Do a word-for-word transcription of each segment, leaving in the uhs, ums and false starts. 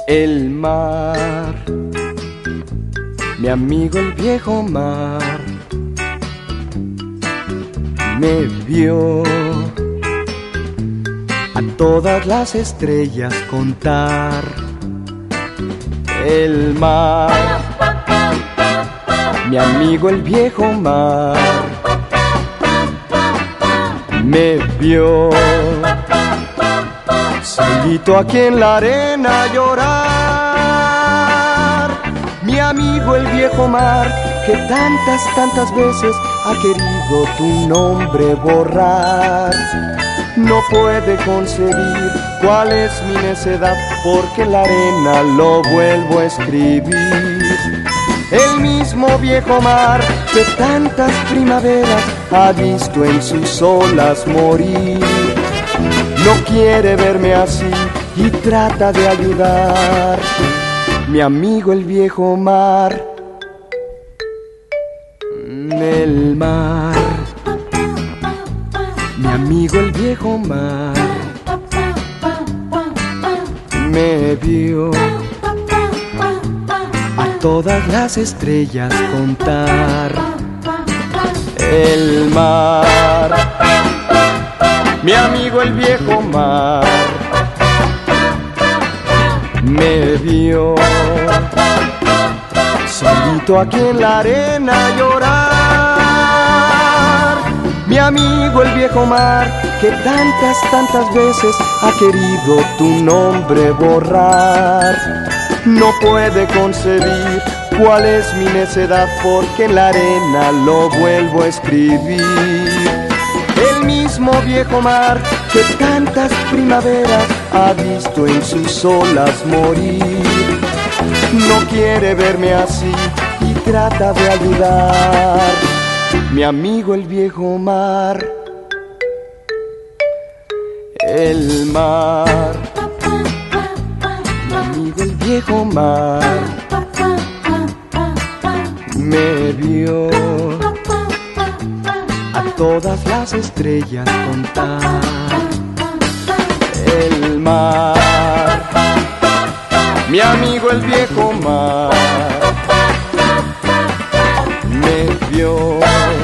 El mar, mi amigo el viejo mar, me vio a todas las estrellas contar. El mar, mi amigo el viejo mar, me vio solito aquí en la arena llorar. Mi amigo el viejo mar, que tantas, tantas veces ha querido tu nombre borrar, no puede concebir cuál es mi necedad, porque en la arena lo vuelvo a escribir. El mismo viejo mar que tantas primaveras ha visto en sus olas morir, no quiere verme así y trata de ayudar. Mi amigo el viejo mar, el mar, mi amigo el viejo mar, me vio a todas las estrellas contar. El mar, mi amigo el viejo mar, me vio solito aquí en la arena llorar. Mi amigo el viejo mar, que tantas, tantas veces ha querido tu nombre borrar, no puede concebir cuál es mi necedad, porque en la arena lo vuelvo a escribir. El mismo viejo mar que tantas primaveras ha visto en sus olas morir, no quiere verme así y trata de ayudar. Mi amigo el viejo mar, el mar, mi amigo el viejo mar, me vio a todas las estrellas contar. El mar, mi amigo el viejo mar, me vio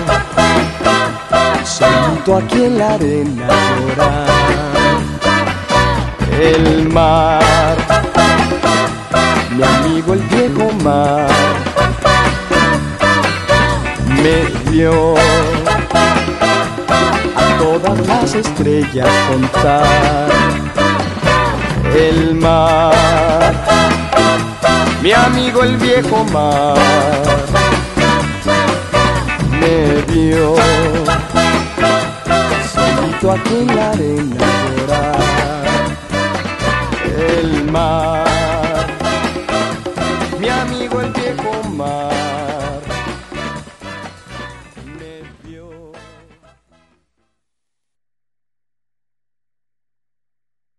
solito aquí en la arena llorar. El mar, mi amigo el viejo mar, me vio a todas las estrellas contar. El mar, mi amigo el viejo mar, me vio solito aquí en la arena llorar. El mar, mi amigo el viejo mar.